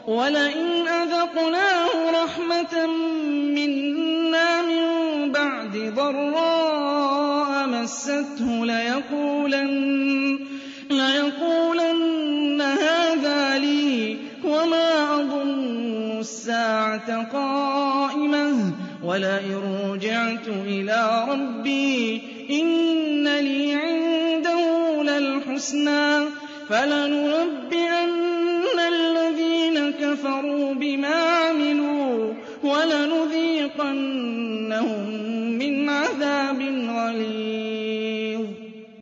وَلَئِنْ أَذَقْنَاهُ رَحْمَةً مِّنَّا مِن بَعْدِ ضَرَّاءَ مَسَّتْهُ لَيَقُولَنَّ هَٰذَا لِي وَمَا أَظُنُّ السَّاعَةَ قَائِمَةً وَلَئِن رُّجِعْتُ إِلَىٰ رَبِّي إِنَّ لِي عِندَهُ لَلْحُسْنَىٰ فَلَنُنَبِّئَنَّ الَّذِينَ كَفَرُوا بِمَا عَمِلُوا وَلَنُذِيقَنَّهُم مِّنْ عَذَابٍ